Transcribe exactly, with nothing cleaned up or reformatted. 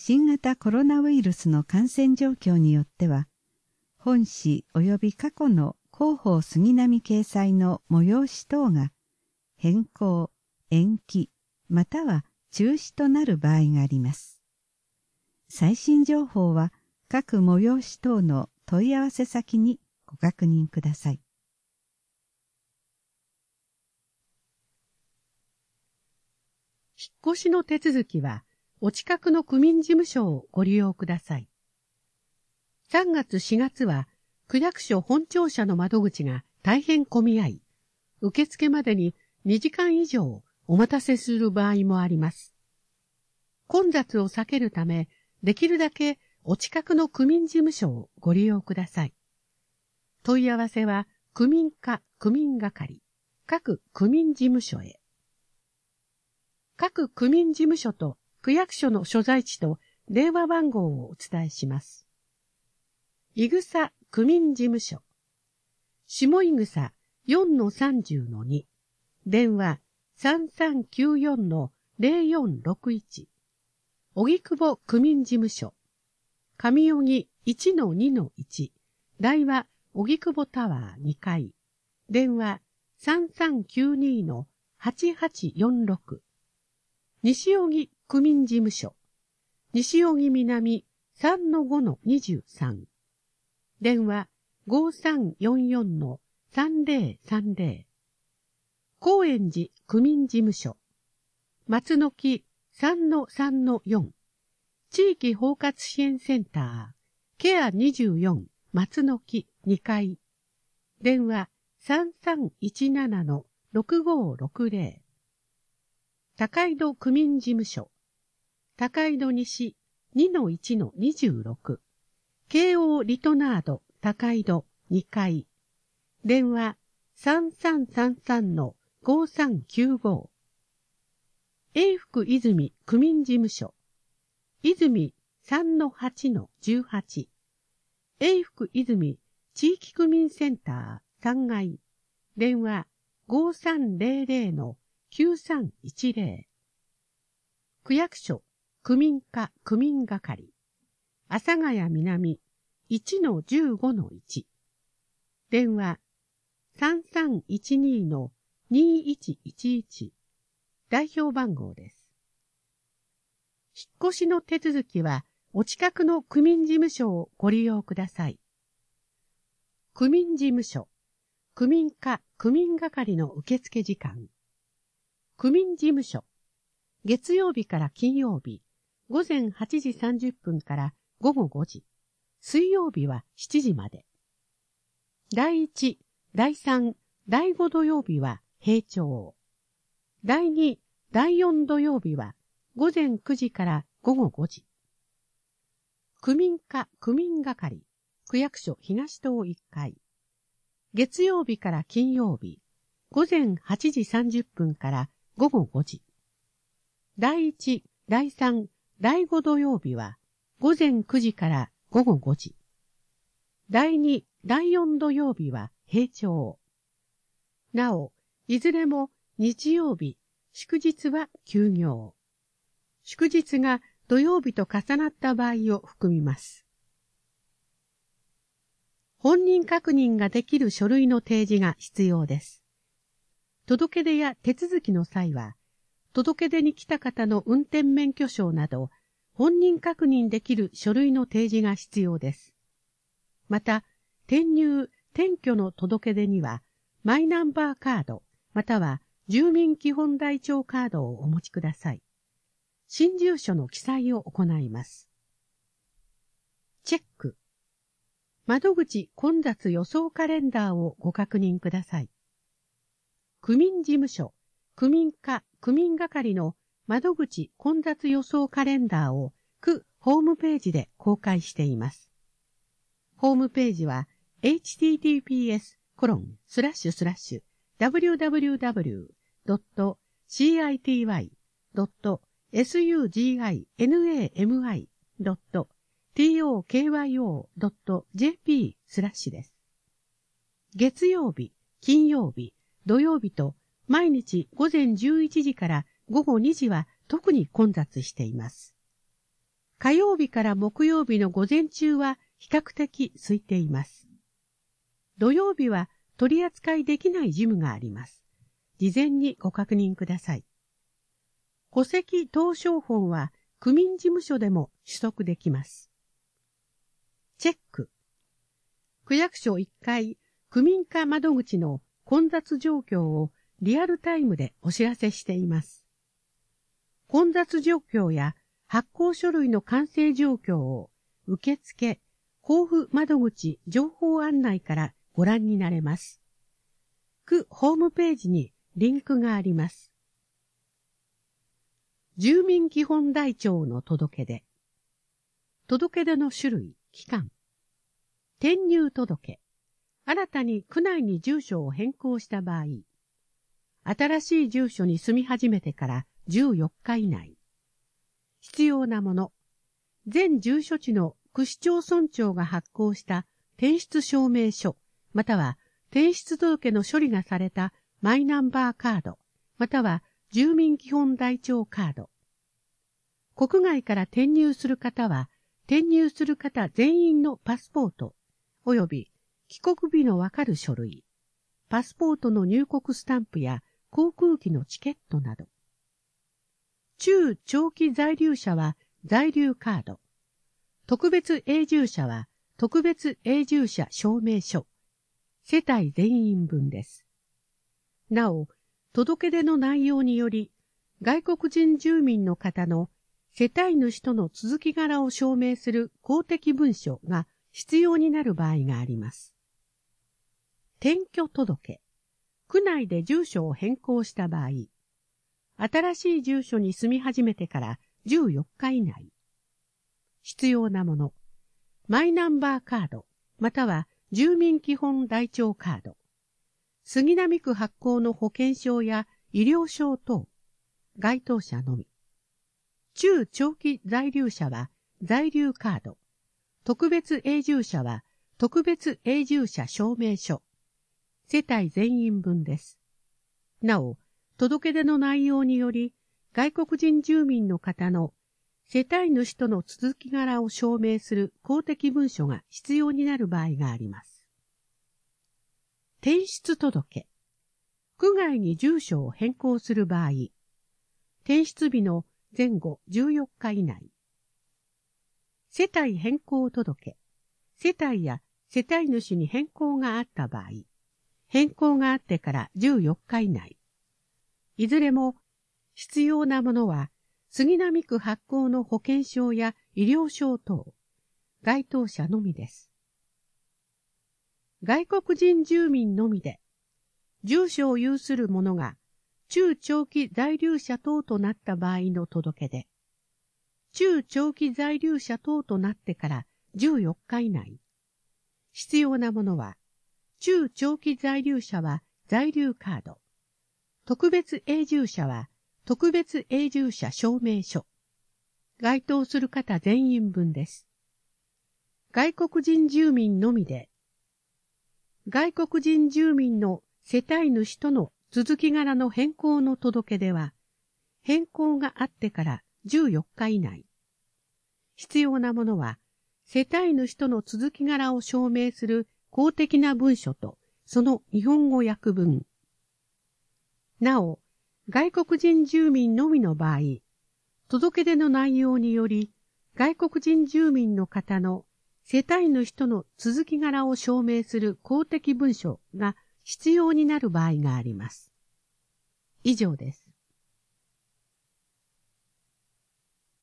新型コロナウイルスの感染状況によっては、本誌及び過去の広報杉並掲載の催し等が変更、延期、または中止となる場合があります。最新情報は各催し等の問い合わせ先にご確認ください。 引っ越しの手続きは、お近くの区民事務所をご利用ください。さんがつしがつは、区役所本庁舎の窓口が大変混み合い、受付までににじかん以上お待たせする場合もあります。混雑を避けるため、できるだけお近くの区民事務所をご利用ください。問い合わせは、区民課区民係、各区民事務所へ。各区民事務所と区役所の所在地と電話番号をお伝えします。いぐさ区民事務所、下いぐさ よんのさんじゅうのに、電話 さんさんきゅうよんのゼロよんろくいち、荻窪区民事務所、上荻 いちのにのいち、台は荻窪タワーにかい、電話 さんさんきゅうにのはちはちよんろく、西荻区民事務所、西荻南 さんのごのにじゅうさん、電話 ごさんよんよんのさんぜろさんぜろ、高円寺区民事務所、松の木 さんのさんのよん、地域包括支援センター、ケアにじゅうよん松の木にかい、電話 さんさんいちななのろくごろくぜろ、高井戸区民事務所、高井戸西 にのいちのにじゅうろく、京王リトナード高井戸にかい、電話 さんさんさんさんのごさんきゅうご、永福泉区民事務所、泉 さんのはちのじゅうはち、永福泉地域区民センターさんがい、電話 ごさんぜろぜろのきゅうさんいちぜろ、区役所区民課区民係、阿佐ヶ谷南 いちのじゅうごのいち、電話 さんさんいちにのにいちいちいち、代表番号です。引っ越しの手続きはお近くの区民事務所をご利用ください。区民事務所、区民課区民係の受付時間。区民事務所、月曜日から金曜日、ごぜんはちじさんじゅっぷんからごごごじ、水曜日はしちじまで。だいいち、だいさん、だいご土曜日は閉庁。だいに、だいよん土曜日はごぜんくじからごごごじ。区民課区民係、区役所東棟いっかい。月曜日から金曜日、ごぜんはちじさんじゅっぷんからごごごじ。だいいち、だいさん、だいご土曜日はごぜんくじからごごごじ。だいに、だいよん土曜日は閉庁。なお、いずれも日曜日、祝日は休業。祝日が土曜日と重なった場合を含みます。本人確認ができる書類の提示が必要です。届け出や手続きの際は、届け出に来た方の運転免許証など、本人確認できる書類の提示が必要です。また、転入・転居の届け出には、マイナンバーカード、または住民基本台帳カードをお持ちください。新住所の記載を行います。チェック。窓口混雑予想カレンダーをご確認ください。区民事務所、区民課、区民係の窓口混雑予想カレンダーを区ホームページで公開しています。ホームページは エイチティーティーピーエスコロンスラッシュスラッシュダブリューダブリューダブリュードットシーアイティーワイドットエスユージーアイエヌエーエムアイドットティーオーケーワイオードットジェーピースラッシュです。月曜日、金曜日、土曜日と毎日午前じゅういちじから午後にじは特に混雑しています。 火曜日から木曜日の午前中は比較的空いています。土曜日は取り扱いできない事務があります。事前にご確認ください。戸籍謄商本は区民事務所でも取得できます。チェック。区役所いっかい区民課窓口の混雑状況をリアルタイムでお知らせしています。混雑状況や発行書類の完成状況を受付、交付窓口情報案内からご覧になれます。区ホームページにリンクがあります。住民基本台帳の届け出。届け出の種類、期間。転入届。新たに区内に住所を変更した場合。新しい住所に住み始めてからじゅうよっか以内。必要なもの。全住所地の区市町村長が発行した転出証明書、または転出届の処理がされたマイナンバーカード、または住民基本台帳カード。国外から転入する方は、転入する方全員のパスポート、および帰国日のわかる書類、パスポートの入国スタンプや航空機のチケットなど。中長期在留者は在留カード。特別永住者は特別永住者証明書。世帯全員分です。なお、届け出の内容により、外国人住民の方の世帯主との続き柄を証明する公的文書が必要になる場合があります。転居届。区内で住所を変更した場合、新しい住所に住み始めてからじゅうよっか以内。必要なもの。マイナンバーカード、または住民基本台帳カード。杉並区発行の保険証や医療証等。該当者のみ。中長期在留者は在留カード。特別永住者は特別永住者証明書。世帯全員分です。なお、届け出の内容により、外国人住民の方の世帯主との続き柄を証明する公的文書が必要になる場合があります。転出届。区外に住所を変更する場合、転出日の前後じゅうよっか以内。世帯変更届。世帯や世帯主に変更があった場合、変更があってからじゅうよっか以内。いずれも必要なものは杉並区発行の保険証や医療証等、該当者のみです。外国人住民のみで、住所を有する者が中長期在留者等となった場合の届け出、中長期在留者等となってからじゅうよっか以内。必要なものは、中長期在留者は在留カード、特別永住者は特別永住者証明書。該当する方全員分です。外国人住民のみで、外国人住民の世帯主との続き柄の変更の届け出は、変更があってからじゅうよっか以内。必要なものは、世帯主との続き柄を証明する公的な文書と、その日本語訳文。なお、外国人住民のみの場合、届け出の内容により、外国人住民の方の世帯主との続き柄を証明する公的文書が必要になる場合があります。以上です。